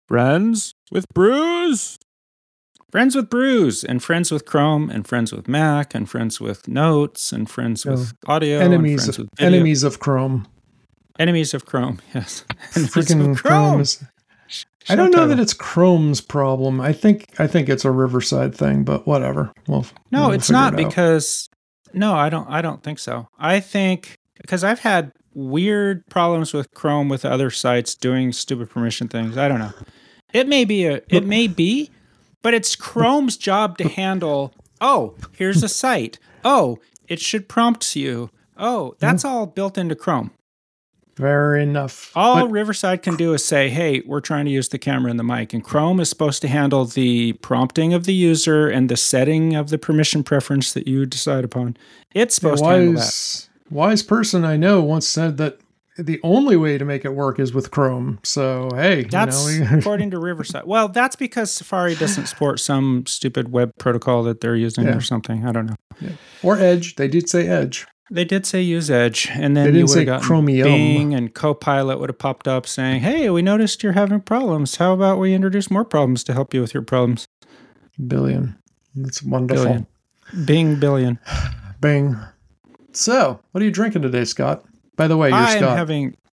Friends with Brews. Friends with Brews, and friends with Chrome, and friends with Mac, and friends with Notes, and friends with audio, enemies, and friends with video. Enemies of Chrome. Enemies of Chrome, yes. Freaking Chrome is... I don't know that it's Chrome's problem. I think it's a Riverside thing, but whatever. No, it's not because... No, I don't think so. I think... Because I've had weird problems with Chrome with other sites doing stupid permission things. I don't know. It may be, but it's Chrome's job to handle, here's a site. It should prompt you. That's all built into Chrome. Fair enough. All Riverside can do is say, hey, we're trying to use the camera and the mic. And Chrome is supposed to handle the prompting of the user and the setting of the permission preference that you decide upon. It's supposed to handle that. Wise person I know once said that the only way to make it work is with Chrome. So, hey. That's according to Riverside. Well, that's because Safari doesn't support some stupid web protocol that they're using or something. I don't know. Yeah. Or Edge. They did say Edge. They did say use Edge. And then you would have gotten Chromium. Bing and Copilot would have popped up saying, hey, we noticed you're having problems. How about we introduce more problems to help you with your problems? Billion. That's wonderful. Billion. Bing billion. Bing. So, what are you drinking today, Scott? By the way, you're Scott.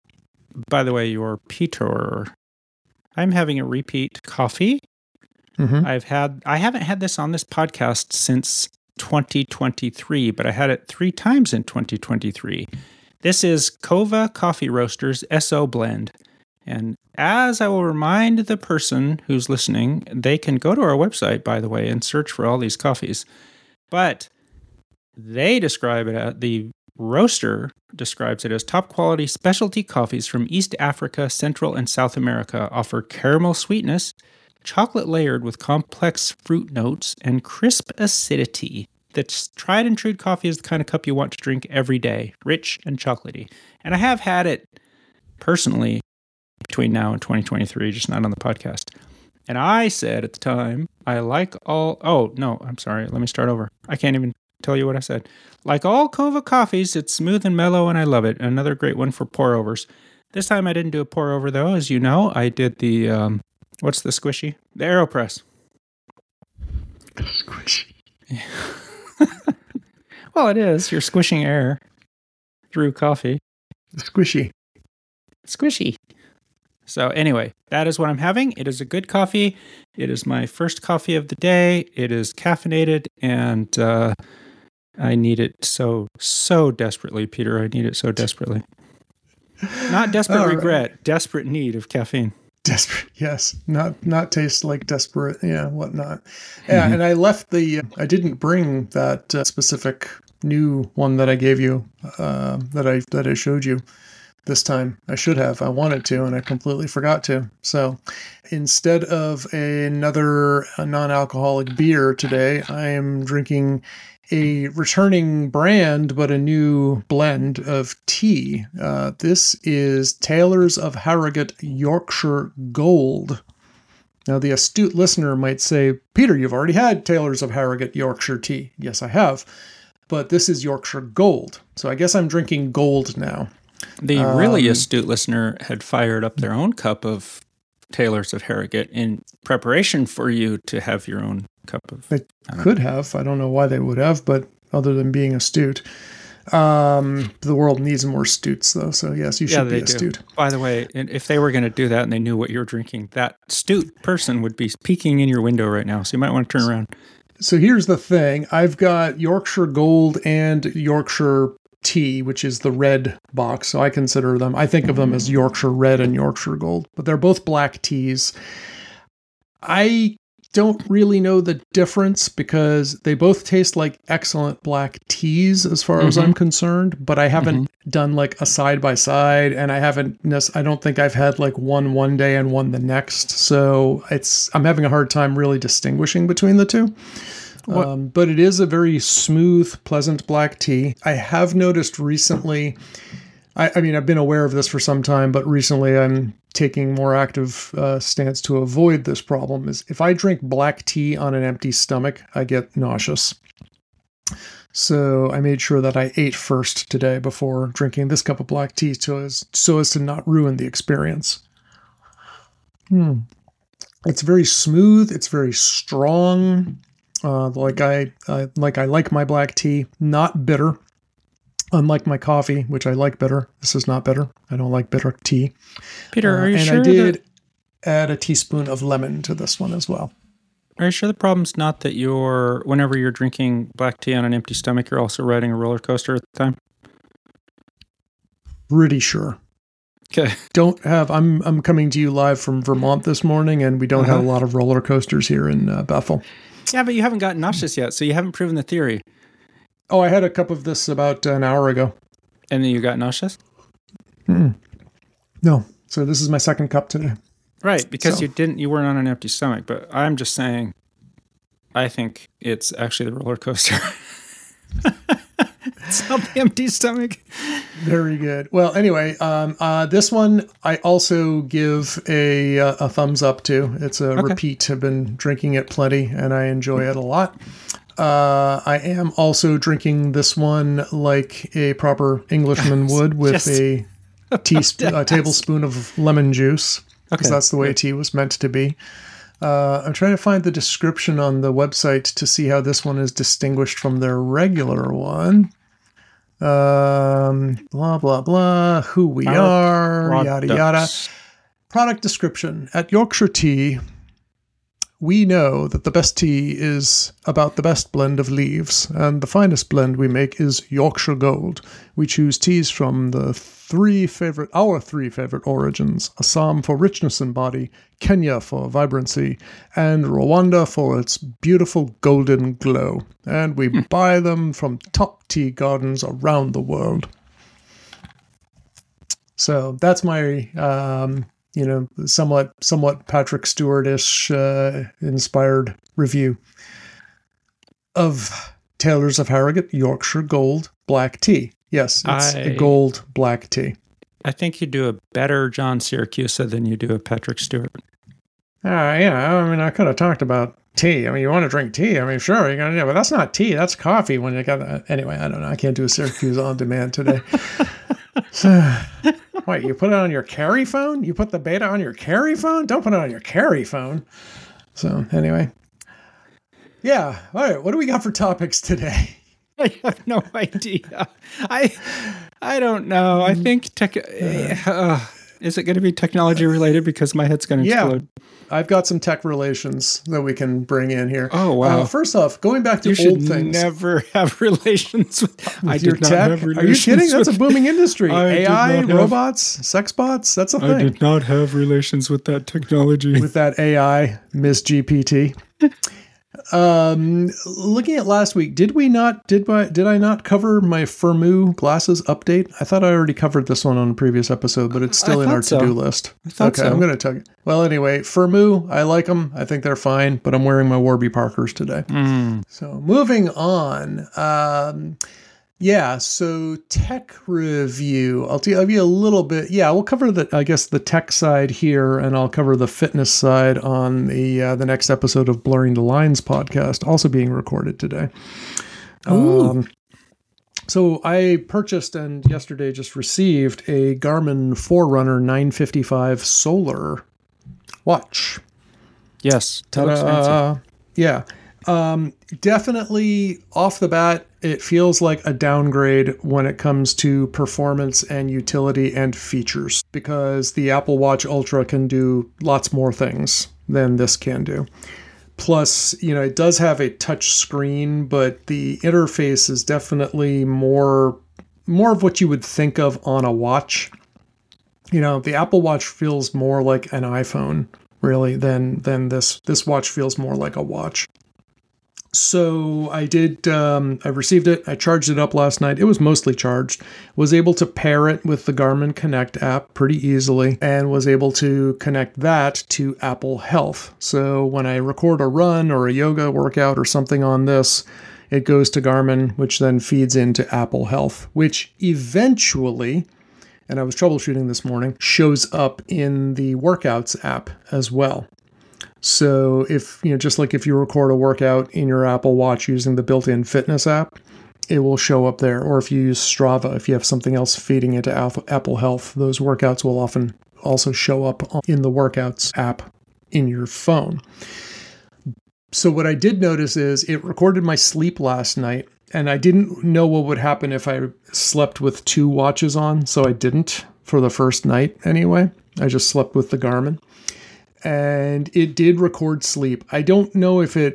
You're Peter. I'm having a repeat coffee. Mm-hmm. I haven't had this on this podcast since 2023, but I had it 3 times in 2023. This is Kova Coffee Roasters SO Blend. And as I will remind the person who's listening, they can go to our website, by the way, and search for all these coffees. But they describe it as, the roaster describes it as top quality specialty coffees from East Africa, Central and South America offer caramel sweetness, chocolate layered with complex fruit notes, and crisp acidity. That's tried and true coffee is the kind of cup you want to drink every day, rich and chocolatey. And I have had it personally between now and 2023, just not on the podcast. And I said at the time, let me start over. I can't even tell you what I said. Like all Kova coffees, it's smooth and mellow, and I love it. Another great one for pour-overs. This time I didn't do a pour-over, though. As you know, I did the, what's the squishy? The AeroPress. Squishy. Yeah. Well, it is. You're squishing air through coffee. Squishy. So anyway, that is what I'm having. It is a good coffee. It is my first coffee of the day. It is caffeinated, and I need it so desperately, Peter. I need it so desperately. Not desperate regret, desperate need of caffeine. Desperate, yes. Not taste like desperate, whatnot. Yeah, and I left I didn't bring that specific new one that I gave you, that I showed you this time. I should have. I wanted to, and I completely forgot to. So instead of another non-alcoholic beer today, I am drinking a returning brand, but a new blend of tea. This is Taylors of Harrogate Yorkshire Gold. Now, the astute listener might say, Peter, you've already had Taylors of Harrogate Yorkshire tea. Yes, I have. But this is Yorkshire Gold. So I guess I'm drinking gold now. The really astute listener had fired up their own cup of Taylors of Harrogate in preparation for you to have your own cup of... They could have. I don't know why they would have, but other than being astute. The world needs more astutes, though, so yes, you should be astute. By the way, if they were going to do that and they knew what you were drinking, that astute person would be peeking in your window right now, so you might want to turn around. So here's the thing. I've got Yorkshire Gold and Yorkshire Tea, which is the red box, so I think of them as Yorkshire Red and Yorkshire Gold, but they're both black teas. I don't really know the difference because they both taste like excellent black teas as far as I'm concerned, but I haven't done like a side by side, and I don't think I've had like one day and one the next. So I'm having a hard time really distinguishing between the two. But it is a very smooth, pleasant black tea. I have noticed recently, I mean, I've been aware of this for some time, but recently I'm taking more active stance to avoid this problem. Is if I drink black tea on an empty stomach, I get nauseous. So I made sure that I ate first today before drinking this cup of black tea so as to not ruin the experience. It's very smooth. It's very strong. Like I like my black tea, not bitter. Unlike my coffee, which I like bitter. This is not bitter. I don't like bitter tea. Peter, are you and sure? I did add a teaspoon of lemon to this one as well. Are you sure the problem's not that whenever you're drinking black tea on an empty stomach, you're also riding a roller coaster at the time? Pretty sure. Okay. I'm coming to you live from Vermont this morning, and we don't have a lot of roller coasters here in Bethel. Yeah, but you haven't gotten nauseous yet, so you haven't proven the theory. Oh, I had a cup of this about an hour ago. And then you got nauseous? No. So this is my second cup today. Right, because you weren't on an empty stomach, but I'm just saying, I think it's actually the roller coaster. It's not the empty stomach. Very good. Well, anyway, this one I also give a thumbs up to. It's a repeat. I've been drinking it plenty, and I enjoy it a lot. I am also drinking this one like a proper Englishman would, with a tablespoon of lemon juice, because that's the way tea was meant to be. I'm trying to find the description on the website to see how this one is distinguished from their regular one. Blah, blah, blah, who we are, yada, yada. Product description. At Yorkshire Tea, we know that the best tea is about the best blend of leaves, and the finest blend we make is Yorkshire Gold. We choose teas from our three favorite origins: Assam for richness and body, Kenya for vibrancy, and Rwanda for its beautiful golden glow. And we buy them from top tea gardens around the world. So that's my somewhat Patrick Stewart-ish inspired review of Taylors of Harrogate Yorkshire Gold Black Tea. Yes, it's a gold black tea. I think you do a better John Siracusa than you do a Patrick Stewart. Yeah, I mean, I could have talked about tea. I mean, you want to drink tea? I mean, sure, you're gonna do, but that's not tea. That's coffee. When you got that. Anyway, I don't know. I can't do a Syracuse on demand today. So, wait, you put it on your carry phone? You put the beta on your carry phone? Don't put it on your carry phone. So, anyway. Yeah. All right. What do we got for topics today? I have no idea. I don't know. I think is it going to be technology related, because my head's going to explode? I've got some tech relations that we can bring in here. Oh, wow. First off, going back to old things. You should never have relations with your tech. Are you kidding? That's a booming industry. AI, robots, sex bots, that's a thing. I did not have relations with that technology. With that AI, Miss GPT. Looking at last week, did I not cover my Firmoo glasses update? I thought I already covered this one on a previous episode, but it's still in our to-do list. Okay, I'm going to tell you. Well, anyway, Firmoo, I like them. I think they're fine, but I'm wearing my Warby Parkers today. So moving on. So tech review. I'll give you a little bit. Yeah, we'll cover the tech side here, and I'll cover the fitness side on the next episode of Blurring the Lines podcast, also being recorded today. So I purchased and yesterday just received a Garmin Forerunner 955 Solar watch. Yes, that looks fancy. Yeah. Definitely off the bat, it feels like a downgrade when it comes to performance and utility and features, because the Apple Watch Ultra can do lots more things than this can do. Plus, it does have a touch screen, but the interface is definitely more of what you would think of on a watch. The Apple Watch feels more like an iPhone, really, than this. This watch feels more like a watch. So I did, I received it. I charged it up last night. It was mostly charged. Was able to pair it with the Garmin Connect app pretty easily, and was able to connect that to Apple Health. So when I record a run or a yoga workout or something on this, it goes to Garmin, which then feeds into Apple Health, which eventually, and I was troubleshooting this morning, shows up in the Workouts app as well. So if, just like if you record a workout in your Apple Watch using the built-in fitness app, it will show up there. Or if you use Strava, if you have something else feeding into Apple Health, those workouts will often also show up in the Workouts app. in your phone. So what I did notice is it recorded my sleep last night, and I didn't know what would happen if I slept with 2 watches on, so I didn't for the first night anyway. I just slept with the Garmin. And it did record sleep. I don't know if it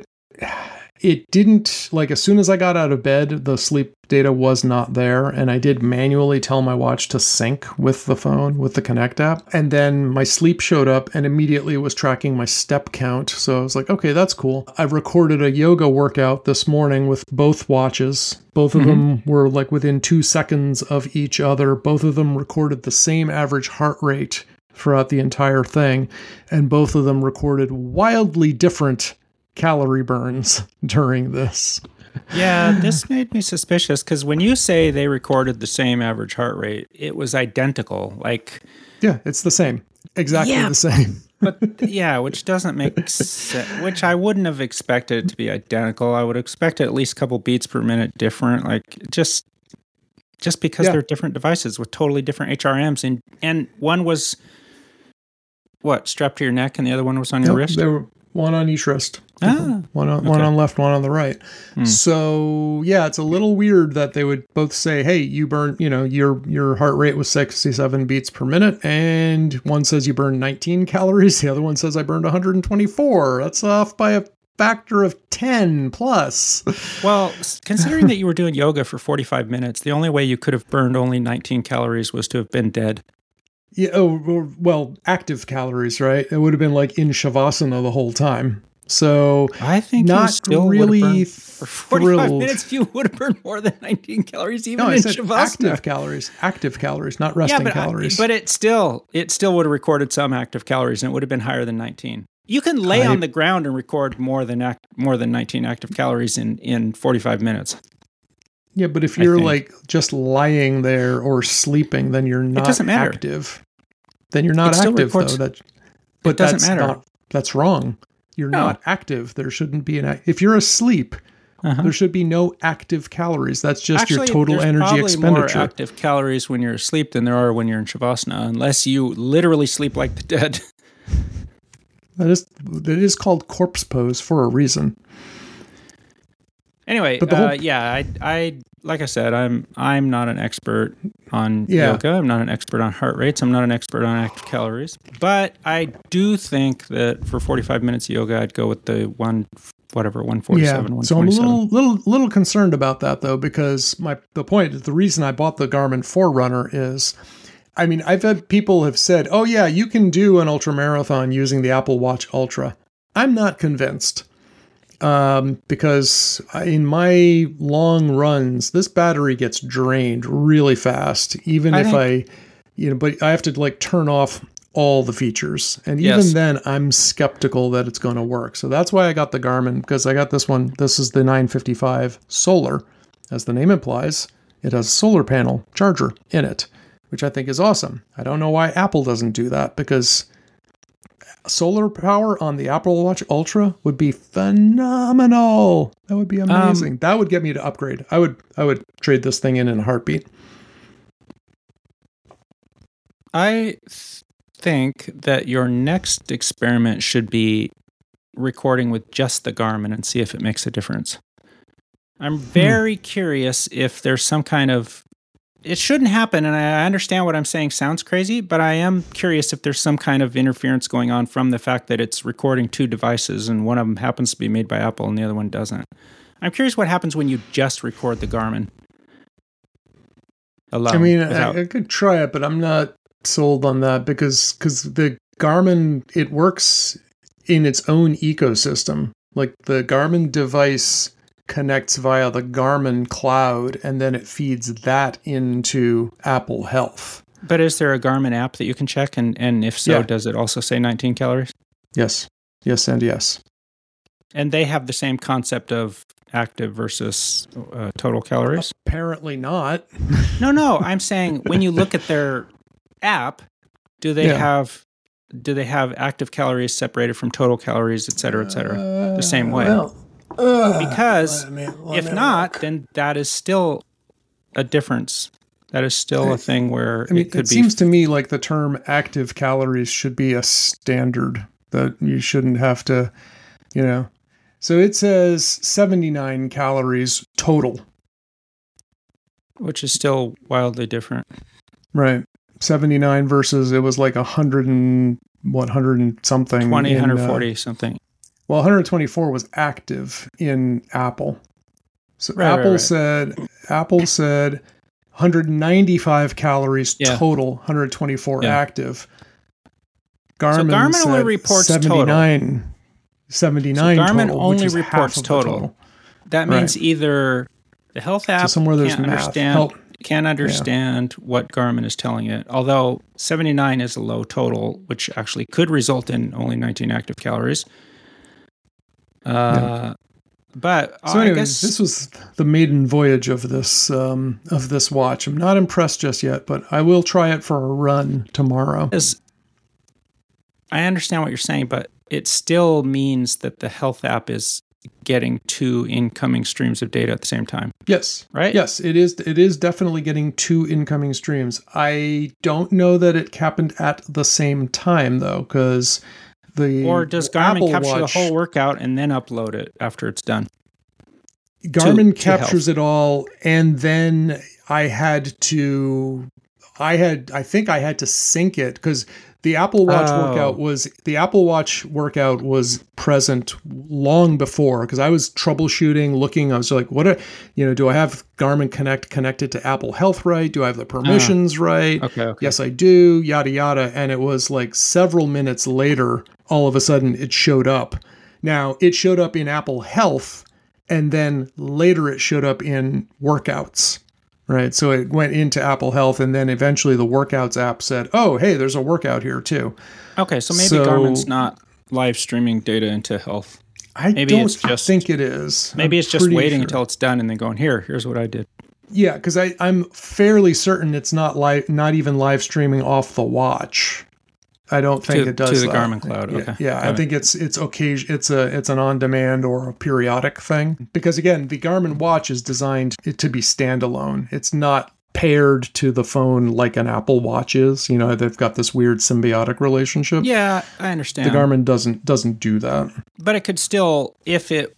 didn't, like, as soon as I got out of bed, the sleep data was not there. And I did manually tell my watch to sync with the phone, with the Connect app. And then my sleep showed up and immediately it was tracking my step count. So I was like, okay, that's cool. I recorded a yoga workout this morning with both watches. Both of them were like within 2 seconds of each other. Both of them recorded the same average heart rate throughout the entire thing. And both of them recorded wildly different calorie burns during this. Yeah, this made me suspicious because when you say they recorded the same average heart rate, it was identical. Like, yeah, it's the same. Exactly the same. But yeah, which doesn't make sense, which I wouldn't have expected it to be identical. I would expect at least a couple beats per minute different, like just because they're different devices with totally different HRMs. And one was, strapped to your neck and the other one was on your wrist? They were one on each wrist. One on left, one on the right. So yeah, it's a little weird that they would both say, hey, you burned, your heart rate was 67 beats per minute. And one says you burned 19 calories. The other one says I burned 124. That's off by a factor of 10 plus. Well, considering that you were doing yoga for 45 minutes, the only way you could have burned only 19 calories was to have been dead. Yeah. Oh, well, active calories, right? It would have been like in Shavasana the whole time. So I think not still really for 45 minutes. You would have burned more than 19 calories, even in Shavasana. Active calories, not resting calories. But it still would have recorded some active calories, and it would have been higher than 19. You can lay on the ground and record more than 19 active calories in 45 minutes. Yeah, but if you're like just lying there or sleeping, then you're not active. Then you're not active, though. But doesn't matter. That's wrong. You're not active. There shouldn't be if you're asleep, there should be no active calories. That's just your total energy expenditure. There's more active calories when you're asleep than there are when you're in Shavasana, unless you literally sleep like the dead. That is called corpse pose for a reason. Anyway, I like I said, I'm not an expert on yoga. I'm not an expert on heart rates. I'm not an expert on active calories. But I do think that for 45 minutes of yoga, I'd go with the 147, yeah. 127. So I'm a little concerned about that though, because the reason I bought the Garmin Forerunner is, I mean, I've had people have said, oh yeah, you can do an ultra marathon using the Apple Watch Ultra. I'm not convinced. Because in my long runs, this battery gets drained really fast, but I have to like turn off all the features. And even then I'm skeptical that it's going to work. So that's why I got the Garmin, because I got this one. This is the 955 Solar. As the name implies, it has a solar panel charger in it, which I think is awesome. I don't know why Apple doesn't do that, because solar power on the Apple Watch Ultra would be phenomenal. That would be amazing. That would get me to upgrade. I would trade this thing in a heartbeat. I think that your next experiment should be recording with just the Garmin and see if it makes a difference. I'm very curious if there's some kind of... It shouldn't happen, and I understand what I'm saying sounds crazy, but I am curious if there's some kind of interference going on from the fact that it's recording 2 devices, and one of them happens to be made by Apple and the other one doesn't. I'm curious what happens when you just record the Garmin alone. I mean, I could try it, but I'm not sold on that because the Garmin, it works in its own ecosystem. Like the Garmin device connects via the Garmin cloud, and then it feeds that into Apple Health. But is there a Garmin app that you can check? And if so, does it also say 19 calories? Yes. Yes, and yes. And they have the same concept of active versus total calories? Apparently not. No. I'm saying when you look at their app, do they have active calories separated from total calories, et cetera, the same way? Because if not, then that is still a difference. That is still a thing where it could be. It seems to me like the term active calories should be a standard that you shouldn't have to, So it says 79 calories total. Which is still wildly different. Right. 79 versus it was like 100 and 100 and something. 140 something. Well, 124 was active in Apple. So Right. Apple said 195 calories total, 124 active. Garmin said only reports 79 total. 79 so Garmin total, only which is reports half of total. That means either the health app can't understand what Garmin is telling it, although 79 is a low total, which actually could result in only 19 active calories. But so anyways, I guess this was the maiden voyage of this watch. I'm not impressed just yet, but I will try it for a run tomorrow. I understand what you're saying, but it still means that the health app is getting 2 incoming streams of data at the same time. Yes. Right? Yes, it is. It is definitely getting 2 incoming streams. I don't know that it happened at the same time though, because or does Garmin capture the whole workout and then upload it after it's done? Garmin captures it all, and then I think I had to sync it because the Apple Watch workout was present long before, because I was troubleshooting, looking. I was like, do I have Garmin Connect connected to Apple Health right? Do I have the permissions right? Okay. Yes, I do. Yada yada. And it was like several minutes later, all of a sudden it showed up. Now it showed up in Apple Health, and then later it showed up in workouts. Right. So it went into Apple Health, and then eventually the workouts app said, oh, hey, there's a workout here too. Okay. So maybe Garmin's not live streaming data into health. I don't think it is. Maybe it's just waiting until it's done and then going, here's what I did. Yeah, because I'm fairly certain it's not even live streaming off the watch. I don't think it does to the Garmin Cloud. Yeah, okay. Yeah, I think it's occasion. It's an on-demand or a periodic thing, because again, the Garmin watch is designed to be standalone. It's not paired to the phone like an Apple Watch is. They've got this weird symbiotic relationship. Yeah, I understand. The Garmin doesn't do that. But it could still, if it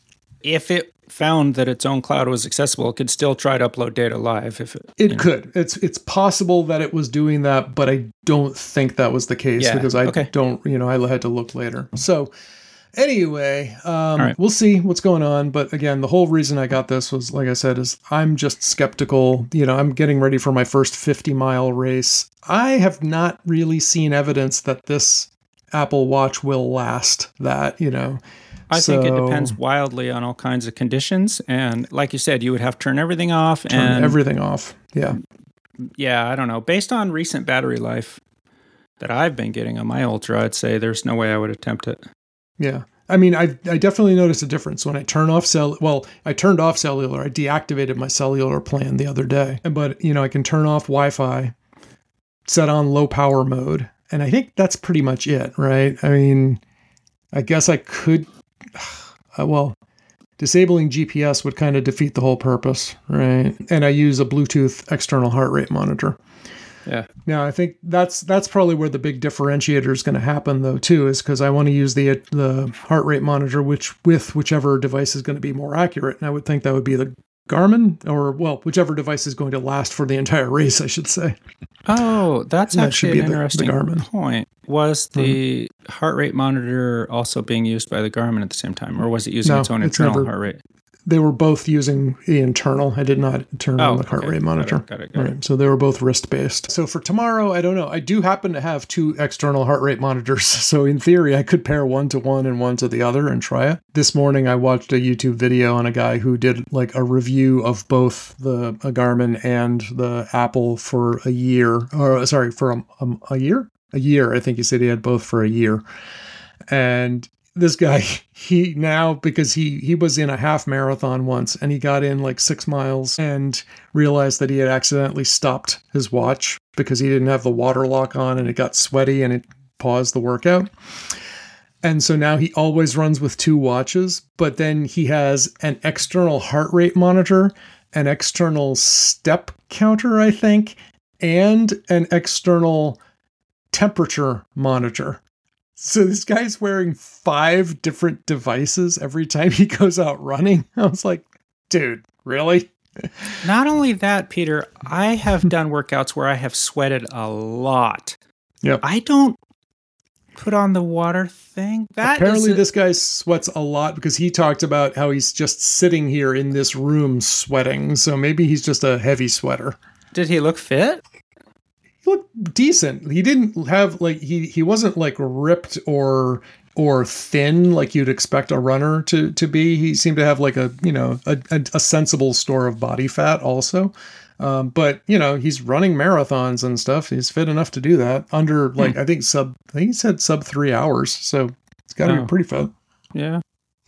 found that its own cloud was accessible, it could still try to upload data live. It could. It's possible that it was doing that, but I don't think that was the case, because I don't. I had to look later. So anyway, right. We'll see what's going on. But again, the whole reason I got this was, like I said, is I'm just skeptical. I'm getting ready for my first 50-mile race. I have not really seen evidence that this Apple Watch will last that. I think it depends wildly on all kinds of conditions. And like you said, you would have to turn everything off. Yeah. Yeah, I don't know. Based on recent battery life that I've been getting on my Ultra, I'd say there's no way I would attempt it. Yeah. I mean, I definitely noticed a difference when I turned off I turned off cellular. I deactivated my cellular plan the other day. But, I can turn off Wi-Fi, set on low power mode. And I think that's pretty much it, right? I mean, I guess I could... disabling GPS would kind of defeat the whole purpose, right? And I use a Bluetooth external heart rate monitor. Yeah. Now, I think that's probably where the big differentiator is going to happen, though, too, is because I want to use the heart rate monitor with whichever device is going to be more accurate. And I would think that would be the Garmin, or, whichever device is going to last for the entire race, I should say. Oh, that's actually an interesting Garmin point. Was the heart rate monitor also being used by the Garmin at the same time, or was it using its own internal heart rate? They were both using the internal. I did not turn on the heart rate monitor. Got it. So they were both wrist-based. So for tomorrow, I don't know. I do happen to have 2 external heart rate monitors. So in theory, I could pair one to one and one to the other and try it. This morning, I watched a YouTube video on a guy who did like a review of both the Garmin and the Apple for a year. For a year? A year. I think he said he had both for a year. And this guy, because he was in a half marathon once, and he got in like 6 miles and realized that he had accidentally stopped his watch because he didn't have the water lock on, and it got sweaty and it paused the workout. And so now he always runs with 2 watches, but then he has an external heart rate monitor, an external step counter, I think, and an external temperature monitor. So this guy's wearing 5 different devices every time he goes out running. I was like, dude, really? Not only that, Peter, I have done workouts where I have sweated a lot. Yep. I don't put on the water thing. Apparently this guy sweats a lot because he talked about how he's just sitting here in this room sweating. So maybe he's just a heavy sweater. Did he look fit? He looked decent. He didn't have like he wasn't like ripped or thin like you'd expect a runner to be. He seemed to have like a sensible store of body fat also. But he's running marathons and stuff. He's fit enough to do that under like I think he said sub 3 hours. So it's got to be pretty fit. Yeah.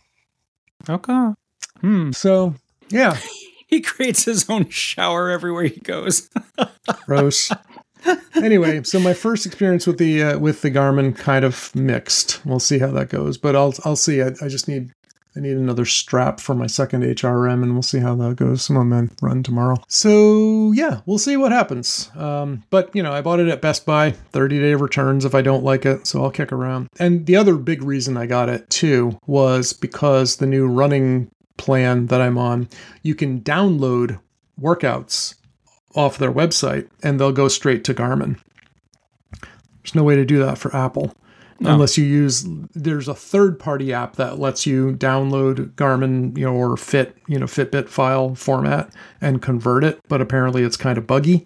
Okay. So yeah, he creates his own shower everywhere he goes. Gross. Anyway, so my first experience with the Garmin kind of mixed. We'll see how that goes, but I'll see. I just need another strap for my second HRM, and we'll see how that goes. Some of them run tomorrow. So yeah, we'll see what happens. But I bought it at Best Buy, 30-day returns if I don't like it, so I'll kick around. And the other big reason I got it too was because the new running plan that I'm on, you can download workouts off their website and they'll go straight to Garmin. There's no way to do that for Apple. No. Unless you there's a third-party app that lets you download Garmin, or Fitbit file format and convert it, but apparently it's kind of buggy.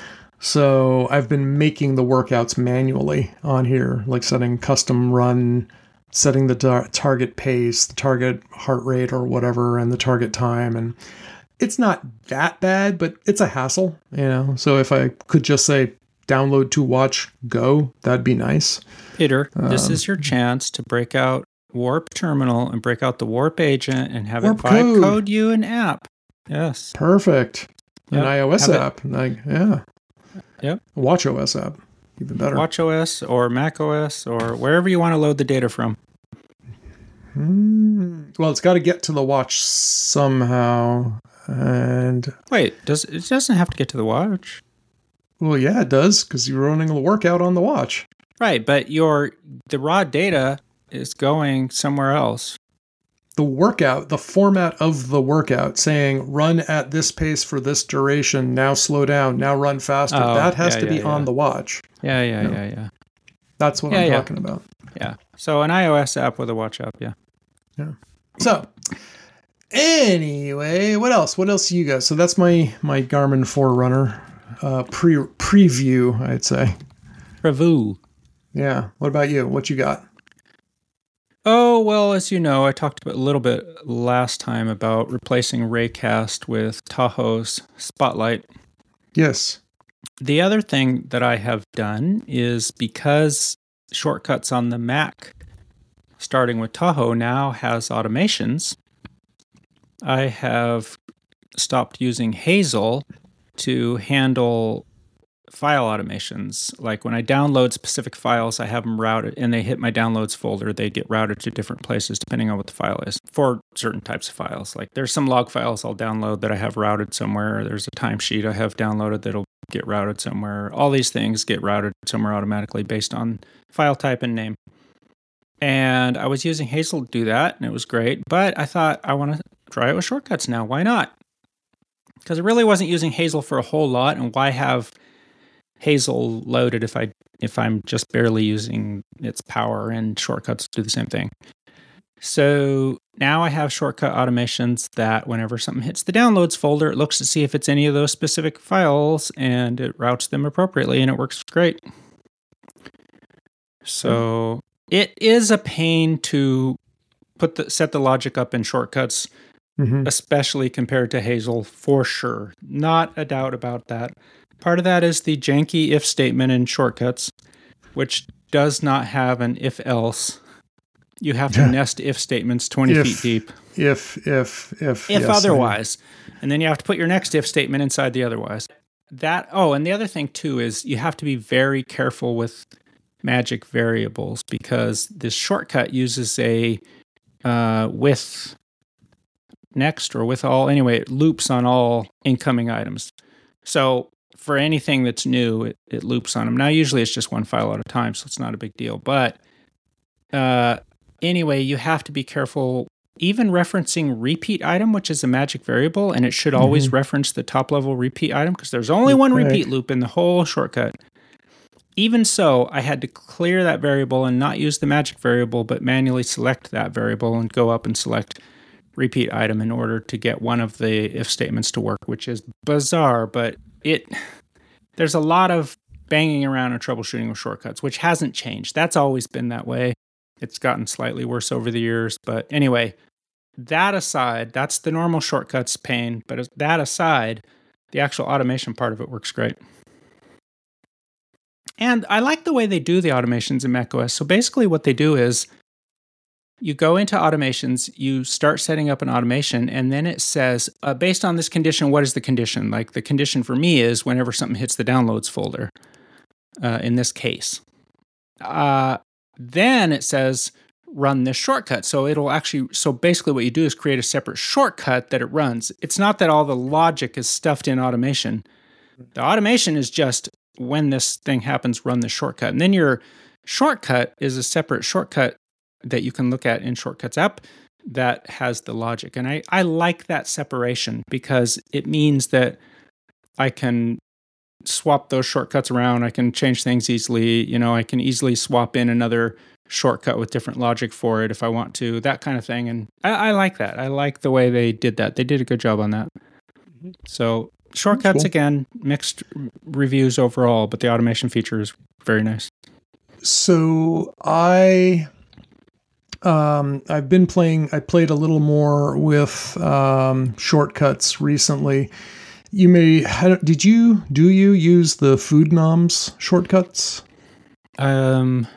So I've been making the workouts manually on here, like setting custom run, setting the target pace, the target heart rate or whatever, and the target time. And it's not that bad, but it's a hassle, So if I could just say download to watch, go, that'd be nice. Peter, this is your chance to break out Warp Terminal and break out the Warp Agent and have it vibe code you an app. Yes. Perfect. An iOS app. Yep. WatchOS app. Even better. WatchOS or macOS or wherever you want to load the data from. Well, it's got to get to the watch somehow. And wait, it doesn't have to get to the watch? Well, yeah, it does, because you're running a workout on the watch. Right, but the raw data is going somewhere else. The workout, the format of the workout, saying run at this pace for this duration, now slow down, now run faster. That has to be on the watch. Yeah. That's what I'm talking about. Yeah. So an iOS app with a watch app, yeah. So anyway, what else? What else do you guys? So that's my Garmin Forerunner preview, I'd say. Preview. Yeah. What about you? What you got? Oh, well, as you know, I talked a little bit last time about replacing Raycast with Tahoe's Spotlight. Yes. The other thing that I have done is because Shortcuts on the Mac, starting with Tahoe, now has automations, I have stopped using Hazel to handle file automations. Like when I download specific files, I have them routed and they hit my downloads folder. They get routed to different places depending on what the file is for certain types of files. Like there's some log files I'll download that I have routed somewhere. There's a timesheet I have downloaded that'll get routed somewhere. All these things get routed somewhere automatically based on file type and name. And I was using Hazel to do that and it was great, but I thought I want to try it with Shortcuts now. Why not? Because I really wasn't using Hazel for a whole lot, and why have Hazel loaded if I'm just barely using its power and Shortcuts do the same thing. So now I have shortcut automations that whenever something hits the downloads folder, it looks to see if it's any of those specific files and it routes them appropriately, and it works great. So it is a pain to set the logic up in Shortcuts, especially compared to Hazel, for sure. Not a doubt about that. Part of that is the janky if statement in Shortcuts, which does not have an if-else. You have to nest if statements 20 feet deep. If yes, otherwise. And then you have to put your next if statement inside the otherwise. And the other thing too is you have to be very careful with magic variables, because this shortcut uses a with next or with all. Anyway, it loops on all incoming items. So for anything that's new, it loops on them. Now, usually it's just one file at a time, so it's not a big deal. But Anyway, you have to be careful even referencing repeat item, which is a magic variable, and it should always reference the top level repeat item because there's only one repeat loop in the whole shortcut. Even so, I had to clear that variable and not use the magic variable, but manually select that variable and go up and select repeat item in order to get one of the if statements to work, which is bizarre, but there's a lot of banging around and troubleshooting with shortcuts, which hasn't changed. That's always been that way. It's gotten slightly worse over the years. But anyway, that aside, that's the normal shortcuts pain. But that aside, the actual automation part of it works great. And I like the way they do the automations in macOS. So basically what they do is you go into automations, you start setting up an automation, and then it says, based on this condition, what is the condition? Like the condition for me is whenever something hits the downloads folder, in this case. Then it says, run this shortcut. So basically what you do is create a separate shortcut that it runs. It's not that all the logic is stuffed in automation. The automation is just when this thing happens, run the shortcut. And then your shortcut is a separate shortcut that you can look at in Shortcuts app that has the logic. And I like that separation because it means that I can swap those shortcuts around. I can change things easily. I can easily swap in another shortcut with different logic for it if I want to, that kind of thing. And I like that. I like the way they did that. They did a good job on that. So shortcuts, cool. Again, mixed reviews overall, but the automation feature is very nice. So I've been playing, I played a little more with shortcuts recently. Do you use the Food Noms shortcuts? I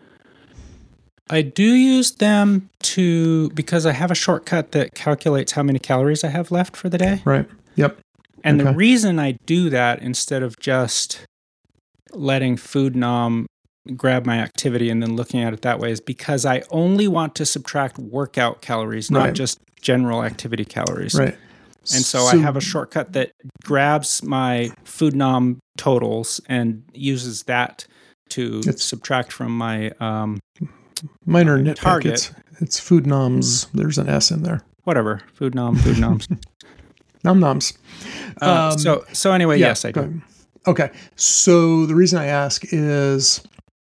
do use them because I have a shortcut that calculates how many calories I have left for the day. Right. Yep. And the reason I do that instead of just letting Food Nom grab my activity and then looking at it that way is because I only want to subtract workout calories, not just general activity calories. Right. And so I have a shortcut that grabs my Food Nom totals and uses that to subtract from my minor nitpick. Target. It's Food Noms. There's an S in there. Whatever. Food Noms. Nom Noms. So anyway, yes, I do. Okay. So the reason I ask is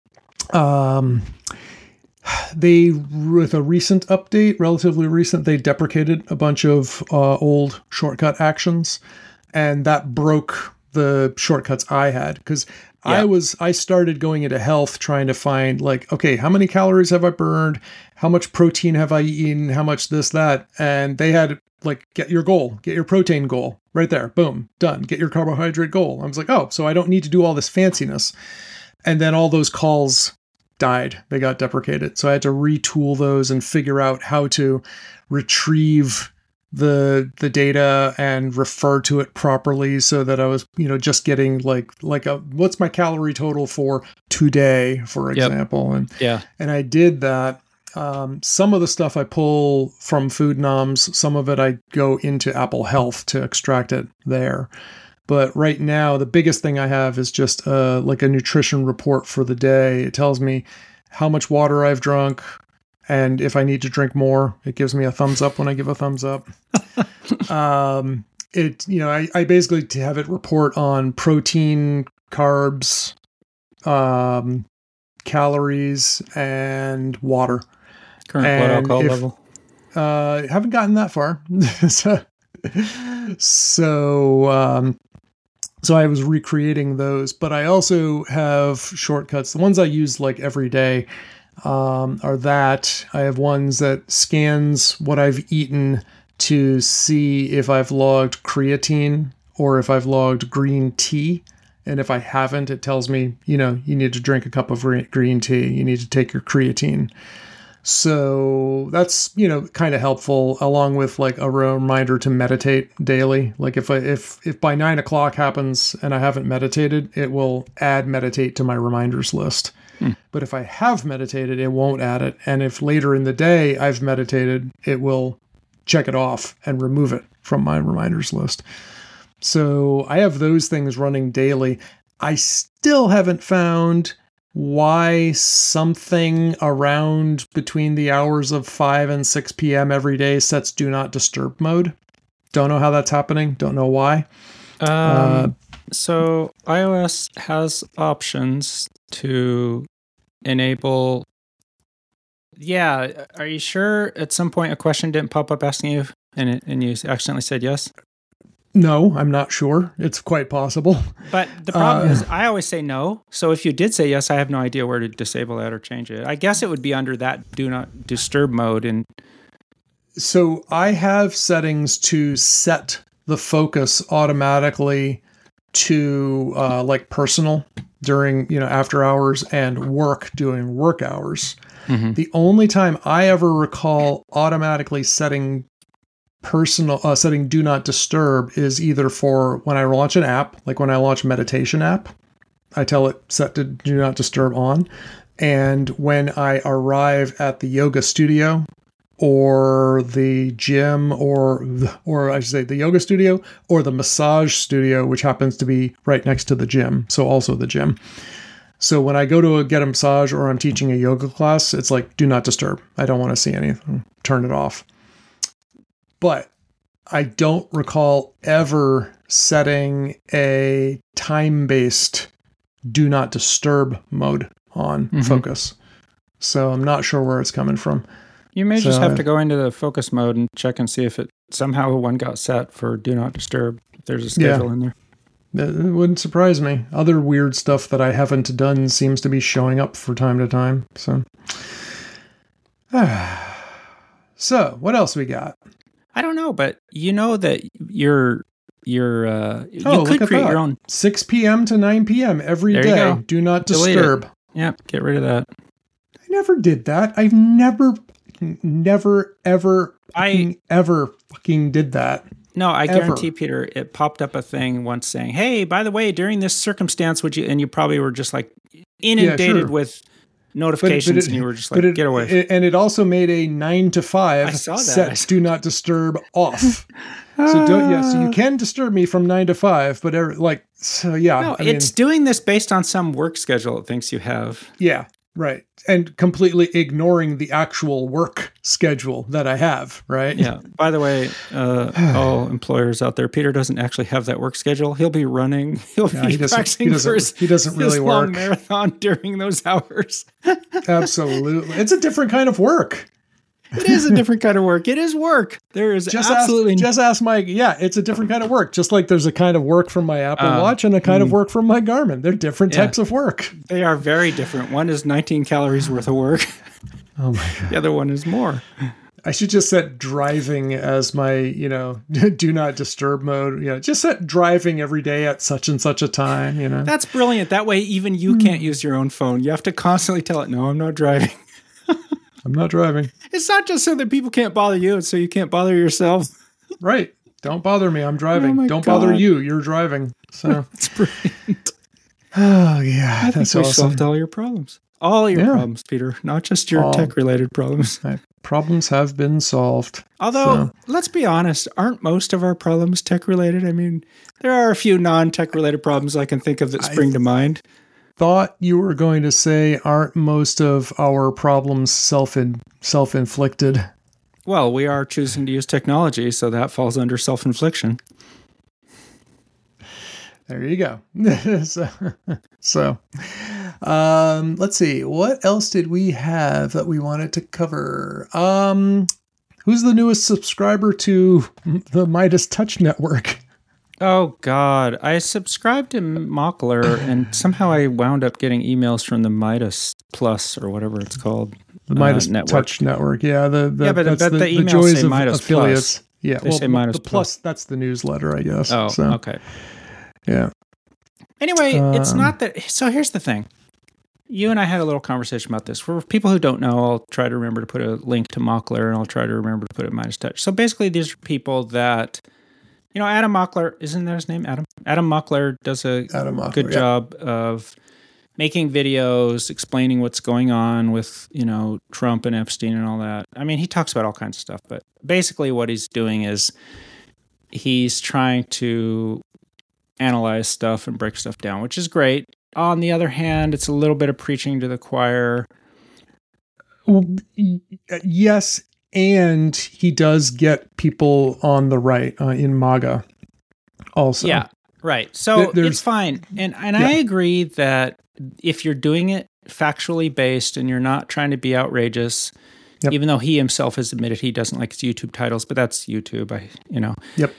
they, with a recent update, relatively recent, they deprecated a bunch of old shortcut actions, and that broke the shortcuts I had because I started going into health trying to find okay, how many calories have I burned? How much protein have I eaten? How much this, that? And they had get your goal, get your protein goal right there. Boom, done. Get your carbohydrate goal. I was like, oh, so I don't need to do all this fanciness. And then all those calls died. They got deprecated. So I had to retool those and figure out how to retrieve the data and refer to it properly so that I was, just getting what's my calorie total for today, for example. And I did that. Some of the stuff I pull from Food Noms, some of it I go into Apple Health to extract it there. But right now, the biggest thing I have is just a nutrition report for the day. It tells me how much water I've drunk, and if I need to drink more, it gives me a thumbs up when I give a thumbs up. I basically have it report on protein, carbs, calories, and water. Current blood alcohol level. I haven't gotten that far. So I was recreating those, but I also have shortcuts. The ones I use every day are that. I have ones that scans what I've eaten to see if I've logged creatine or if I've logged green tea. And if I haven't, it tells me, you need to drink a cup of green tea. You need to take your creatine. So that's, kind of helpful, along with a reminder to meditate daily. If by 9 o'clock happens and I haven't meditated, it will add meditate to my reminders list. But if I have meditated, it won't add it. And if later in the day I've meditated, it will check it off and remove it from my reminders list. So I have those things running daily. I still haven't found why something around between the hours of 5 and 6 p.m. every day sets do not disturb mode. Don't know how that's happening. Don't know why. So iOS has options to enable. Yeah, are you sure at some point a question didn't pop up asking you and you accidentally said yes? No, I'm not sure. It's quite possible. But the problem is I always say no. So if you did say yes, I have no idea where to disable that or change it. I guess it would be under that do not disturb mode. And so I have settings to set the focus automatically to like personal during, after hours and work during work hours. Mm-hmm. The only time I ever recall automatically setting setting do not disturb is either for when I launch an app, like when I launch a meditation app, I tell it set to do not disturb on. And when I arrive at the yoga studio or the gym or I should say the yoga studio or the massage studio, which happens to be right next to the gym. So also the gym. So when I go to get a massage or I'm teaching a yoga class, it's like, do not disturb. I don't want to see anything. Turn it off. But I don't recall ever setting a time-based do not disturb mode on focus. So I'm not sure where it's coming from. You may just have to go into the focus mode and check and see if it somehow one got set for do not disturb. If there's a schedule in there. It wouldn't surprise me. Other weird stuff that I haven't done seems to be showing up from time to time. So what else we got? I don't know, but you know that you could create your own 6 p.m. to 9 p.m. every day. Do not disturb. Yeah, get rid of that. I never did that. I've never, ever fucking did that. No, I guarantee, Peter, it popped up a thing once saying, "Hey, by the way, during this circumstance, would you?" And you probably were just like inundated with notifications, and you were just like, "Get away!" And it also made a 9 to 5 set do not disturb off. So you can disturb me from 9 to 5, but it's doing this based on some work schedule it thinks you have. Yeah, right, and completely ignoring the actual work schedule that I have. Right. Yeah. By the way, all employers out there, Peter doesn't actually have that work schedule. He'll be running. He doesn't really work long marathon during those hours. Absolutely, it's a different kind of work. It is a different kind of work. It is work. There is just ask Mike. Yeah, it's a different kind of work. Just like there's a kind of work from my Apple Watch and a kind of work from my Garmin. They're different types of work. They are very different. One is 19 calories worth of work. Oh my God. The other one is more. I should just set driving as my, do not disturb mode. Just set driving every day at such and such a time, That's brilliant. That way, even you can't use your own phone. You have to constantly tell it, no, I'm not driving. I'm not driving. It's not just so that people can't bother you, it's so you can't bother yourself. Right. Don't bother me. I'm driving. Don't bother you. You're driving. So it's brilliant. Oh, yeah. I think we solved all your problems. All your problems, Peter. Not just your tech-related problems. My problems have been solved. Although, let's be honest, aren't most of our problems tech-related? I mean, there are a few non-tech-related problems I can think of that spring to mind. Thought you were going to say, aren't most of our problems self-inflicted? Well, we are choosing to use technology, so that falls under self-infliction. There you go. So, let's see. What else did we have that we wanted to cover? Who's the newest subscriber to the Midas Touch Network? Oh, God. I subscribed to Mockler, and somehow I wound up getting emails from the Midas Plus, or whatever it's called. The Midas Touch Network. Yeah, but the emails say Midas affiliates. Plus. Yeah, they say Midas Plus. That's the newsletter, I guess. Oh, okay. Yeah. Anyway, it's not that... So here's the thing. You and I had a little conversation about this. For people who don't know, I'll try to remember to put a link to Mockler, and I'll try to remember to put it Midas Touch. So basically, these are people that... Adam Mockler, isn't that his name? Adam Mockler does a good job of making videos, explaining what's going on with, Trump and Epstein and all that. I mean, he talks about all kinds of stuff, but basically what he's doing is he's trying to analyze stuff and break stuff down, which is great. on the other hand, it's a little bit of preaching to the choir. Well, yes, and he does get people on the right in MAGA also. Yeah, right. So it's fine. And I agree that if you're doing it factually based and you're not trying to be outrageous, even though he himself has admitted he doesn't like his YouTube titles, but that's YouTube, Yep.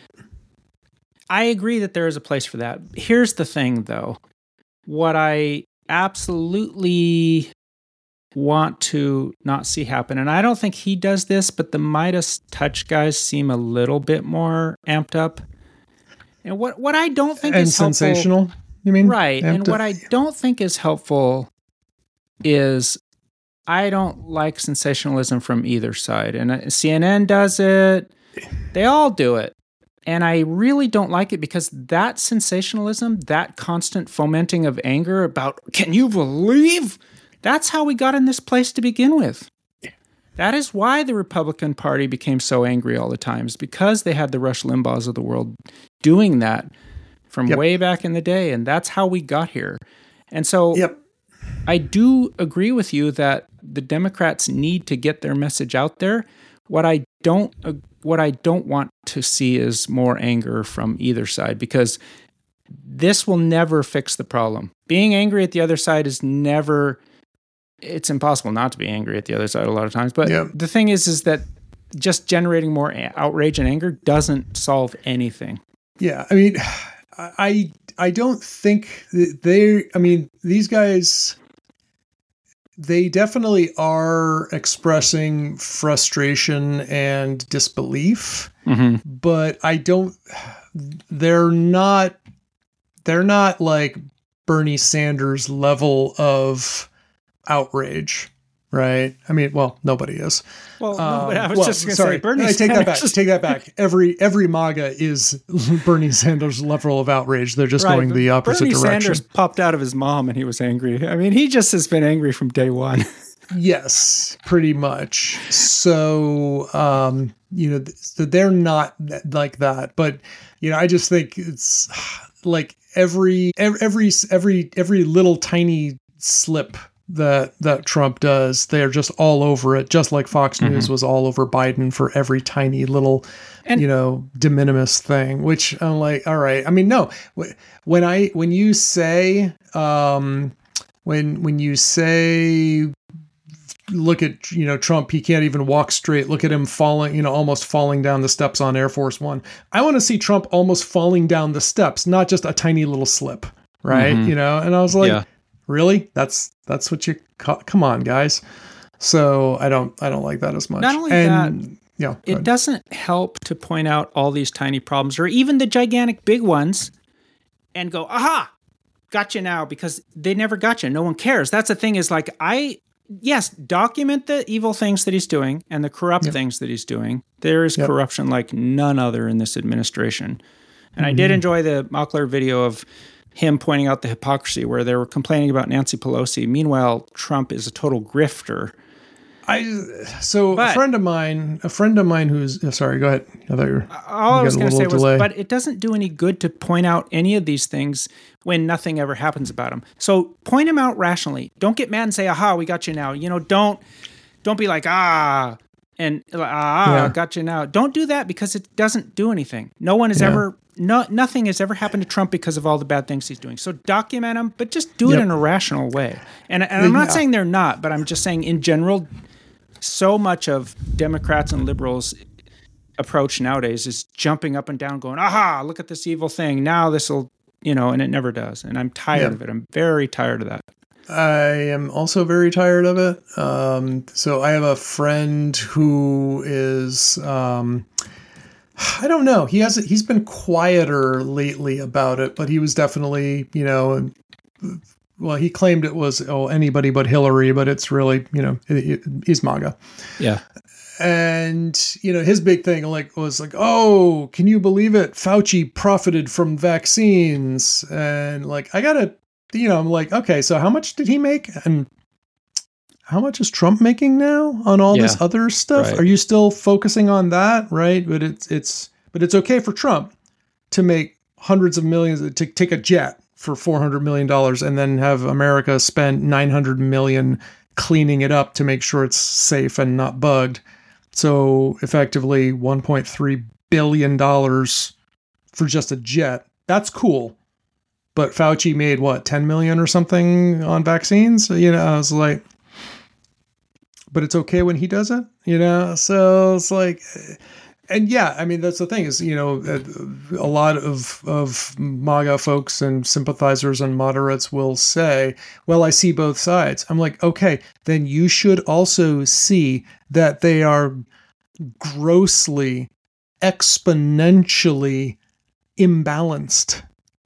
I agree that there is a place for that. Here's the thing, though. What I absolutely want to not see happen, and I don't think he does this, but the Midas Touch guys seem a little bit more amped up. And what I don't think is sensational, helpful, you mean? Right. And what I don't think is helpful is I don't like sensationalism from either side. And CNN does it. They all do it. And I really don't like it because that sensationalism, that constant fomenting of anger about, can you believe? That's how we got in this place to begin with. That is why the Republican Party became so angry all the time, is because they had the Rush Limbaughs of the world doing that from way back in the day. And that's how we got here. And so I do agree with you that the Democrats need to get their message out there. What I don't want to see is more anger from either side, because this will never fix the problem. Being angry at the other side is never, it's impossible not to be angry at the other side a lot of times. But the thing is that just generating more outrage and anger doesn't solve anything. Yeah. I mean, I don't think these guys, they definitely are expressing frustration and disbelief, but they're not like Bernie Sanders level of outrage, right? I mean, well, nobody is. Well, but I was just going to say, Bernie Sanders. Take that back. Every MAGA is Bernie Sanders' level of outrage. They're just going the opposite direction. Bernie Sanders popped out of his mom and he was angry. I mean, he just has been angry from day one. Yes, pretty much. So, so they're not like that. But, I just think it's like every little tiny slip that Trump does, they're just all over it, just like Fox News was all over Biden for every tiny little, de minimis thing, which I'm like, all right. I mean, no, when you say, look at, Trump, he can't even walk straight. Look at him falling, almost falling down the steps on Air Force One. I want to see Trump almost falling down the steps, not just a tiny little slip. Right. And I was like, really? That's what you come on, guys. So I don't like that as much. Not only that, it doesn't help to point out all these tiny problems or even the gigantic big ones and go, aha, gotcha now, because they never got you. No one cares. That's the thing, is like, document the evil things that he's doing and the corrupt things that he's doing. There is corruption like none other in this administration. And I did enjoy the Mockler video of him pointing out the hypocrisy where they were complaining about Nancy Pelosi. Meanwhile, Trump is a total grifter. A friend of mine who's sorry, go ahead. I thought all I was going to say was, but it doesn't do any good to point out any of these things when nothing ever happens about them. So point them out rationally. Don't get mad and say, aha, we got you now. Don't be like, got you now. Don't do that, because it doesn't do anything. No one has ever, nothing has ever happened to Trump because of all the bad things he's doing. So document them, but just do it in a rational way. And I'm not saying they're not, but I'm just saying in general, so much of Democrats and liberals' approach nowadays is jumping up and down going, aha, look at this evil thing. Now this will, and it never does. And I'm tired of it. I'm very tired of that. I am also very tired of it. So I have a friend who is, I don't know. He's been quieter lately about it, but he was definitely, well, he claimed it was anybody but Hillary, but it's really, he's MAGA. Yeah. And, his big thing was like, oh, can you believe it? Fauci profited from vaccines. And I'm like, okay, so how much did he make? And how much is Trump making now on all this other stuff? Right. Are you still focusing on that? Right. But it's okay for Trump to make hundreds of millions, to take a jet for $400 million and then have America spend $900 million cleaning it up to make sure it's safe and not bugged. So effectively $1.3 billion for just a jet. That's cool. But Fauci made what, 10 million or something on vaccines? You know, I was like, but it's okay when he does it, you know? So it's like, and yeah, I mean, that's the thing is, you know, a lot of MAGA folks and sympathizers and moderates will say, well, I see both sides. I'm like, okay, then you should also see that they are grossly, exponentially imbalanced.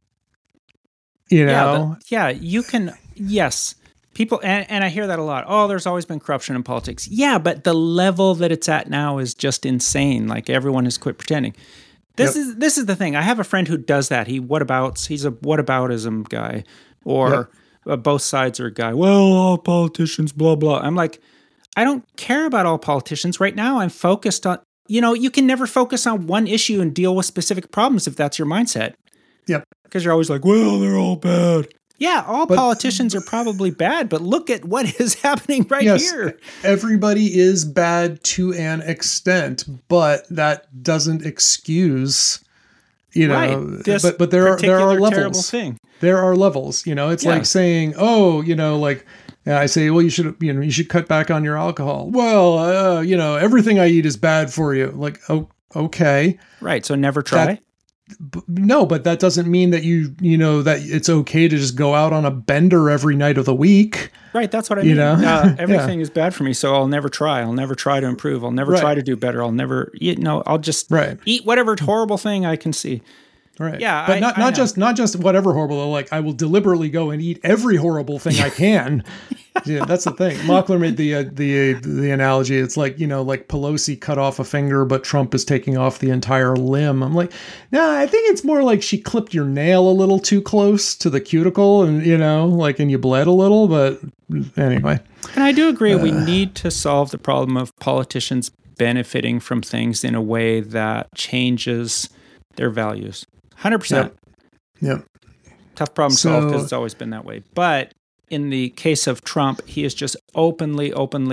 You know? Yeah, you can, yes. People, and I hear that a lot. Oh, there's always been corruption in politics. Yeah, but the level that it's at now is just insane. Like everyone has quit pretending. This is the thing. I have a friend who does that. He's a whataboutism guy, or both sides are a guy. Well, all politicians, blah blah. I'm like, I don't care about all politicians right now. I'm focused on. You know, you can never focus on one issue and deal with specific problems if that's your mindset. Yep. Because you're always like, well, they're all bad. Yeah, politicians are probably bad, but look at what is happening here. Everybody is bad to an extent, but that doesn't excuse, you know, but there are levels. Terrible thing. There are levels, you know, it's like saying, oh, you know, like I say, well, you should cut back on your alcohol. Well, you know, everything I eat is bad for you. Like, oh, okay. Right. So never try. No, but that doesn't mean that you know that it's okay to just go out on a bender every night of the week. Right, that's what I mean. You know? Everything is bad for me, so I'll never try. I'll never try to improve. I'll never try to do better. I'll never, I'll just eat whatever horrible thing I can see. Right. Yeah, but not just whatever horrible. Like I will deliberately go and eat every horrible thing I can. Yeah, that's the thing. Mockler made the analogy. It's like, you know, like Pelosi cut off a finger, but Trump is taking off the entire limb. I'm like, no, I think it's more like she clipped your nail a little too close to the cuticle, and you know, like, and you bled a little. But anyway, and I do agree we need to solve the problem of politicians benefiting from things in a way that changes their values. 100%. Yep. Tough problem to solve because it's always been that way. But in the case of Trump, he is just openly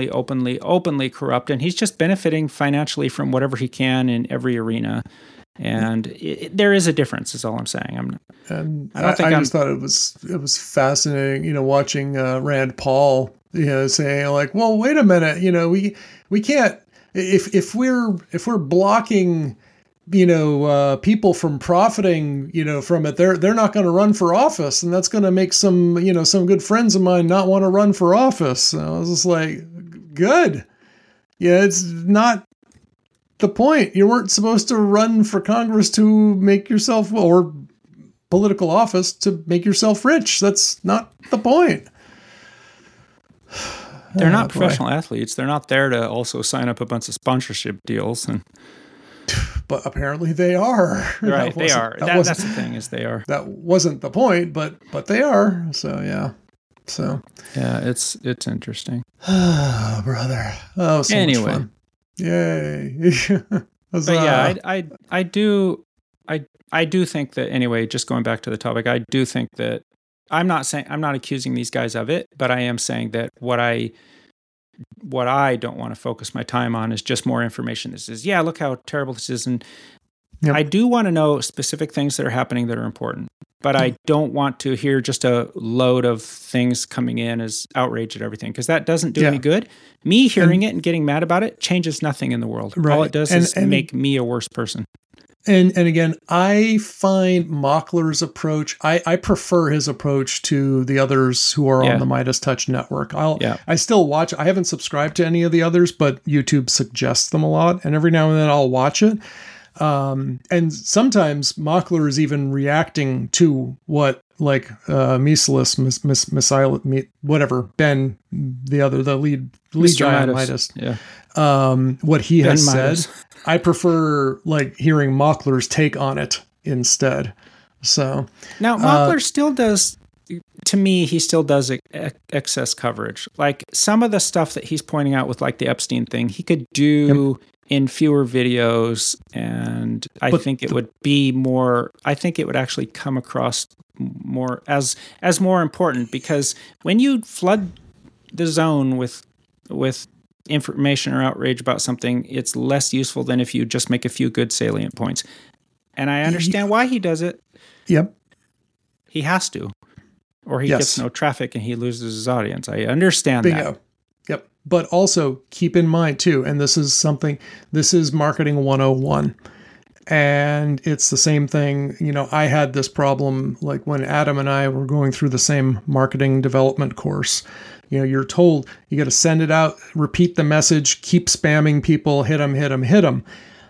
corrupt, and he's just benefiting financially from whatever he can in every arena. And there is a difference, is all I'm saying. I just thought it was fascinating, you know, watching Rand Paul, you know, saying like, well, wait a minute, you know, we can't if we're blocking, you know, people from profiting, you know, from it, they're not going to run for office, and that's going to make some good friends of mine not want to run for office. And I was just like, good. Yeah, it's not the point. You weren't supposed to run for Congress to make yourself, or political office to make yourself rich. That's not the point. They're not professional athletes. They're not there to also sign up a bunch of sponsorship deals and. But apparently they are. Right, they are. That's the thing, is they are. That wasn't the point, but they are. So yeah. So yeah, it's interesting. Oh, brother. Oh, so much fun. Yay. But yeah, I do think that, anyway, just going back to the topic, I do think that I'm not accusing these guys of it, but I am saying that what I don't want to focus my time on is just more information. This is, look how terrible this is. And I do want to know specific things that are happening that are important, but I don't want to hear just a load of things coming in as outrage at everything, because that doesn't do any good. Me hearing it and getting mad about it changes nothing in the world. Right. All it does is make me a worse person. And again, I find Mockler's approach, I prefer his approach to the others who are on the Midas Touch network. I still watch, I haven't subscribed to any of the others, but YouTube suggests them a lot, and every now and then I'll watch it. And sometimes Mockler is even reacting to what, like, Misalis, whatever, Ben, the lead guy on Midas. What he has said. I prefer, like, hearing Mockler's take on it instead. So now Mockler still does to me, he still does excess coverage. Like some of the stuff that he's pointing out with like the Epstein thing, he could do in fewer videos, and I think it would be more. I think it would actually come across more as more important, because when you flood the zone with information or outrage about something, it's less useful than if you just make a few good salient points. And I understand why he does it. Yep. He has to, or he gets no traffic and he loses his audience. I understand that. Yep. But also keep in mind too, and this is marketing 101. And it's the same thing. You know, I had this problem like when Adam and I were going through the same marketing development course. You know, you're told you got to send it out, repeat the message, keep spamming people, hit them.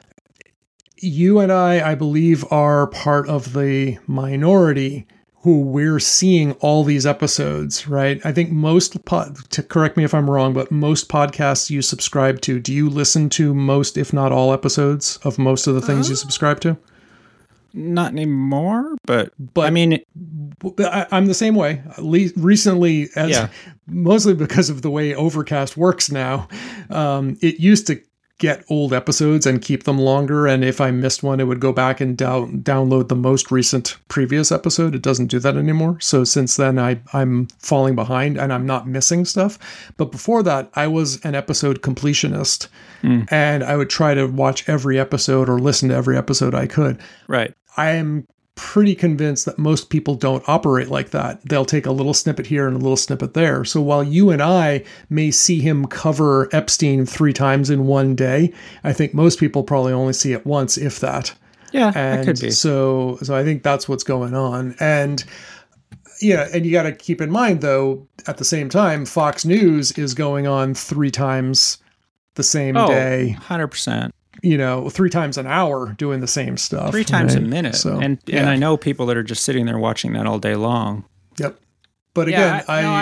You and I believe, are part of the minority who we're seeing all these episodes, right? I think to correct me if I'm wrong, but most podcasts you subscribe to, do you listen to most, if not all, episodes of most of the things you subscribe to? Not anymore, but I mean, I'm the same way. Recently, mostly because of the way Overcast works now. It used to get old episodes and keep them longer, and if I missed one, it would go back and download the most recent previous episode. It doesn't do that anymore. So since then, I'm falling behind and I'm not missing stuff. But before that, I was an episode completionist, and I would try to watch every episode or listen to every episode I could. Right. I am pretty convinced that most people don't operate like that. They'll take a little snippet here and a little snippet there. So while you and I may see him cover Epstein 3 times in one day, I think most people probably only see it once, if that. Yeah, and that could be. So I think that's what's going on. And yeah, and you got to keep in mind, though, at the same time, Fox News is going on 3 times the same day. 100%. You know, 3 times an hour doing the same stuff. 3 times a minute. So, and I know people that are just sitting there watching that all day long. Yep. But again,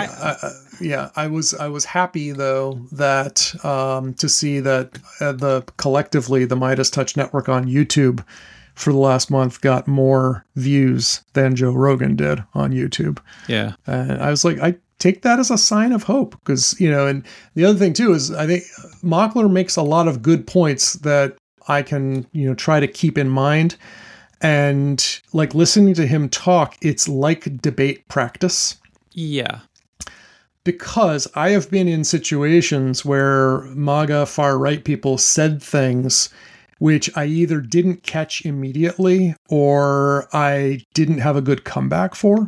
I was happy though that to see that collectively the Midas Touch Network on YouTube for the last month got more views than Joe Rogan did on YouTube. Yeah. And I was like, I take that as a sign of hope, because, you know, and the other thing too is I think Mockler makes a lot of good points that I can, you know, try to keep in mind. And like listening to him talk, it's like debate practice. Yeah. Because I have been in situations where MAGA far right people said things which I either didn't catch immediately or I didn't have a good comeback for.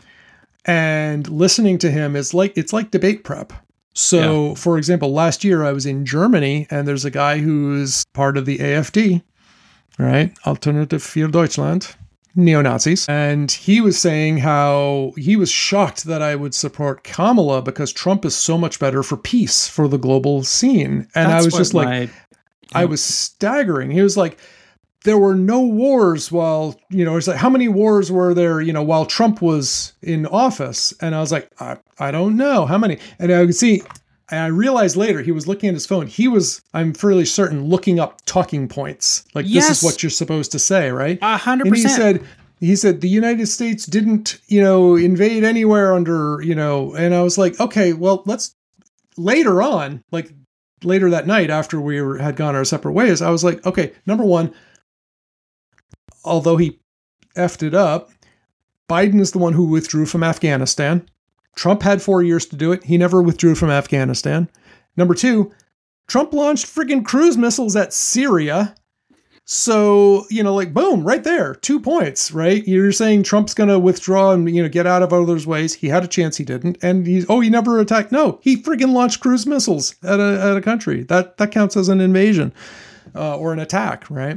And listening to him it's like debate prep. So, for example, last year I was in Germany, and there's a guy who's part of the AfD, right? Alternative für Deutschland, neo-Nazis. And he was saying how he was shocked that I would support Kamala because Trump is so much better for peace, for the global scene. And I was just like, I was staggering. He was like, there were no wars while, you know, it's like, how many wars were there, you know, while Trump was in office? And I was like, I don't know how many. And I could see, and I realized later he was looking at his phone. He was, I'm fairly certain, looking up talking points. Like, this is what you're supposed to say, right? 100%. And he said the United States didn't, you know, invade anywhere under, you know, and I was like, okay, well, let's later on, like later that night after we had gone our separate ways, I was like, okay, number one, although he effed it up, Biden is the one who withdrew from Afghanistan. Trump had 4 years to do it. He never withdrew from Afghanistan. Number two, Trump launched friggin' cruise missiles at Syria. So, you know, like, boom, right there, 2 points, right? You're saying Trump's going to withdraw and, you know, get out of others' ways. He had a chance, he didn't. And he never attacked. No, he friggin' launched cruise missiles at a country. That counts as an invasion or an attack, right?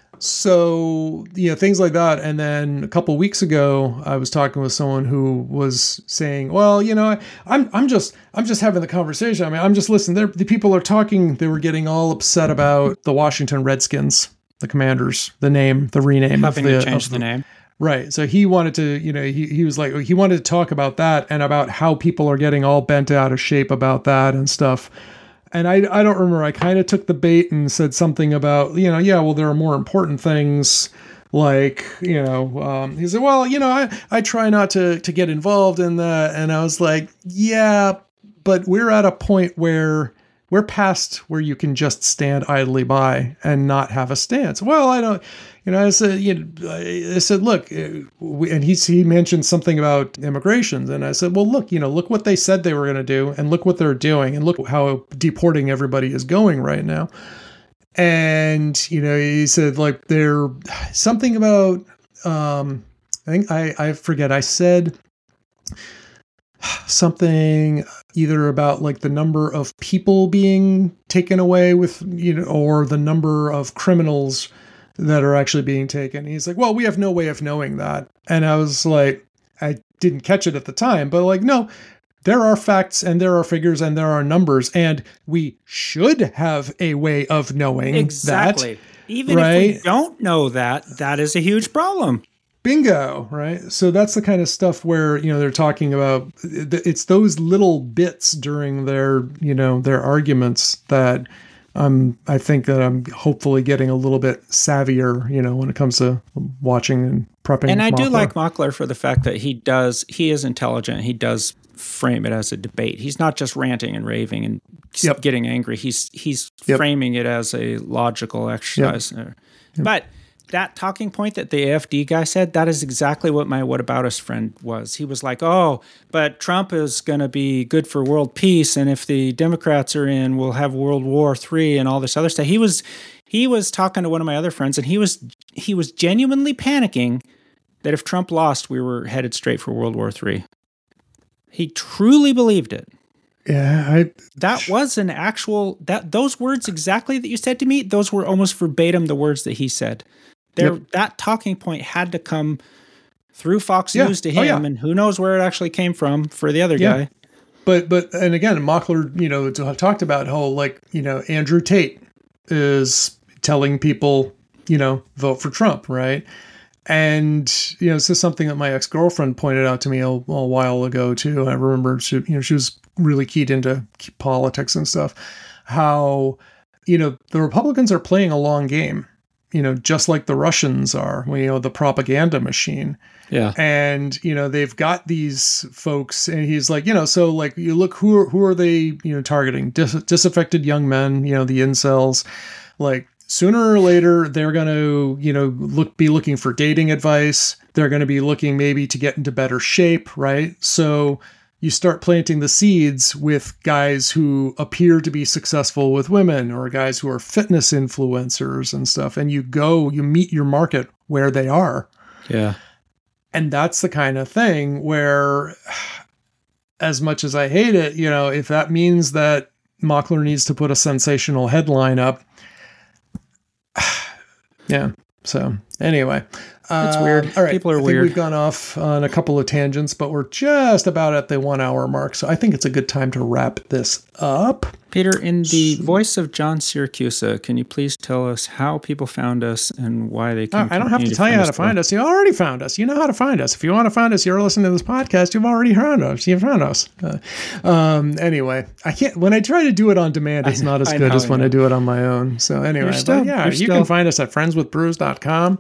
So, you know, things like that. And then a couple of weeks ago, I was talking with someone who was saying, well, you know, I'm just having the conversation. I mean, I'm just listening. The people are talking. They were getting all upset about the Washington Redskins, the Commanders, the name, the rename. Having to change the name. Right. So he wanted to, you know, he was like, he wanted to talk about that and about how people are getting all bent out of shape about that and stuff. And I don't remember, I kind of took the bait and said something about, you know, yeah, well, there are more important things Like, he said, well, I try not to get involved in that. And I was like, yeah, but we're at a point where we're past where you can just stand idly by and not have a stance. Well, I don't, I said, look, and he mentioned something about immigration. And I said, well, look what they said they were going to do, and look what they're doing, and look how deporting everybody is going right now. And, he said, like, they're something about, I think I forget, I said something either about like the number of people being taken away with, or the number of criminals that are actually being taken. He's like, well, we have no way of knowing that. And I was like, I didn't catch it at the time, but like, no, there are facts and there are figures and there are numbers, and we should have a way of knowing exactly. that. Even if we don't know that, that is a huge problem. Bingo, right? So that's the kind of stuff where, they're talking about, it's those little bits during their, their arguments that I think that I'm hopefully getting a little bit savvier, when it comes to watching and prepping. And I do like Mockler for the fact that he is intelligent. He does frame it as a debate. He's not just ranting and raving and getting angry. He's framing it as a logical exercise. But that talking point that the AFD guy said, that is exactly what my whataboutis friend was. He was like, oh, but Trump is going to be good for world peace, and if the Democrats are in, we'll have World War III and all this other stuff. He was talking to one of my other friends, and he was genuinely panicking that if Trump lost, we were headed straight for World War III. He truly believed it. Yeah, that was an actual, those words exactly that you said to me, those were almost verbatim the words that he said. That talking point had to come through Fox News to him, and who knows where it actually came from for the other guy. But and again, Mockler, talked about how, like, Andrew Tate is telling people, vote for Trump, right? And, this is something that my ex-girlfriend pointed out to me a while ago too. I remember she was really keyed into politics and stuff, how, the Republicans are playing a long game. Just like the Russians are, the propaganda machine. Yeah. And, they've got these folks, and he's like, so like, you look, who are they, targeting? Disaffected young men, the incels. Like, sooner or later, they're going to, be looking for dating advice. They're going to be looking maybe to get into better shape, right? So you start planting the seeds with guys who appear to be successful with women, or guys who are fitness influencers and stuff. And you meet your market where they are. Yeah. And that's the kind of thing where, as much as I hate it, if that means that Mockler needs to put a sensational headline up. Yeah. So anyway, it's weird. All right. People are I think weird. We've gone off on a couple of tangents, but we're just about at the 1 hour mark. So I think it's a good time to wrap this up. Peter, in the voice of John Siracusa, can you please tell us how people found us and why they can? I don't have to tell you how to find us. You already found us. You know how to find us. If you want to find us, you're listening to this podcast, you've already heard us. You've found us. Anyway, I can't. When I try to do it on demand, it's not as good as when I do it on my own. So anyway, you can find us at friendswithbrews.com.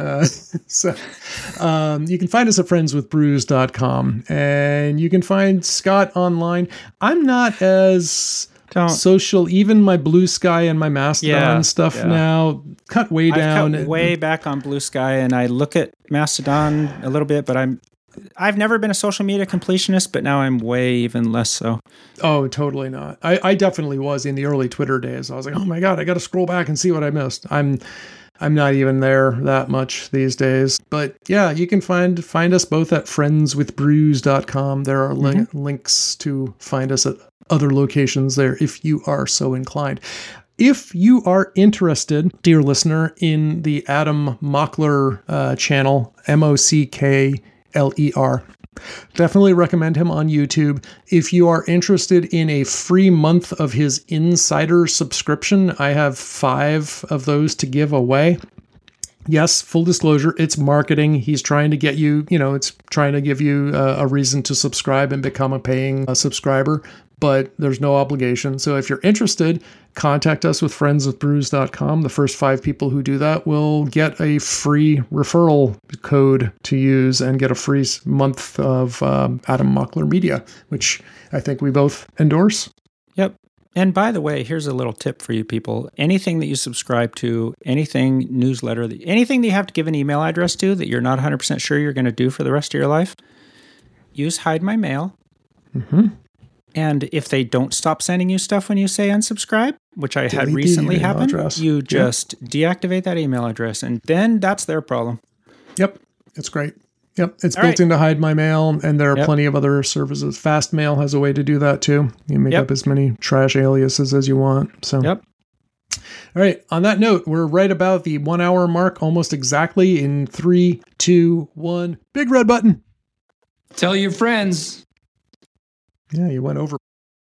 You can find us at friendswithbrews.com, and you can find Scott online. I'm not as social, even my Blue Sky and my Mastodon stuff now cut way down. I've cut way back on Blue Sky, and I look at Mastodon a little bit, but I've never been a social media completionist, but now I'm way even less so. Oh, totally not. I definitely was in the early Twitter days. I was like, oh my God, I got to scroll back and see what I missed. I'm not even there that much these days. But yeah, you can find us both at friendswithbrews.com. There are links to find us at other locations there if you are so inclined. If you are interested, dear listener, in the Adam Mockler channel, Mockler, definitely recommend him on YouTube. If you are interested in a free month of his insider subscription, I have 5 of those to give away. Yes, full disclosure, it's marketing. He's trying to get you, it's trying to give you a reason to subscribe and become a paying subscriber, but there's no obligation. So if you're interested, contact us with friendswithbrews.com. The first 5 people who do that will get a free referral code to use and get a free month of Adam Mockler Media, which I think we both endorse. Yep. And by the way, here's a little tip for you people. Anything that you subscribe to, anything newsletter, anything that you have to give an email address to that you're not 100% sure you're going to do for the rest of your life, use Hide My Mail. Mm-hmm. And if they don't stop sending you stuff when you say unsubscribe, which I had recently happen, you just deactivate that email address, and then that's their problem. Yep. It's great. Yep. It's built into Hide My Mail, and there are plenty of other services. Fastmail has a way to do that too. You make up as many trash aliases as you want. So, All right. On that note, we're right about the 1 hour mark, almost exactly in 3, 2, 1. Big red button. Tell your friends. Yeah, you went over.